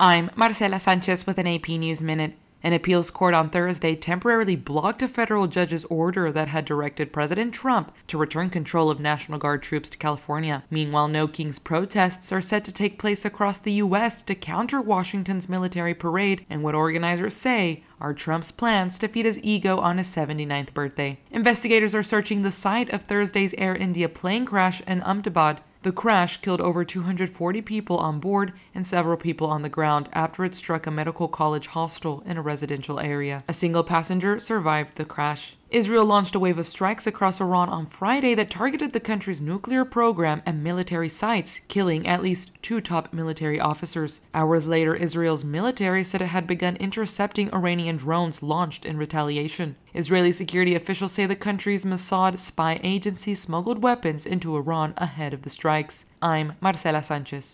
I'm Marcela Sanchez with an AP News Minute. An appeals court on Thursday temporarily blocked a federal judge's order that had directed President Trump to return control of National Guard troops to California. Meanwhile, No Kings protests are set to take place across the U.S. to counter Washington's military parade and what organizers say are Trump's plans to feed his ego on his 79th birthday. Investigators are searching the site of Thursday's Air India plane crash in Ahmedabad. The crash killed over 240 people on board and several people on the ground after it struck a medical college hostel in a residential area. A single passenger survived the crash. Israel launched a wave of strikes across Iran on Friday that targeted the country's nuclear program and military sites, killing at least 2 top military officers. Hours later, Israel's military said it had begun intercepting Iranian drones launched in retaliation. Israeli security officials say the country's Mossad spy agency smuggled weapons into Iran ahead of the strikes. I'm Marcela Sanchez.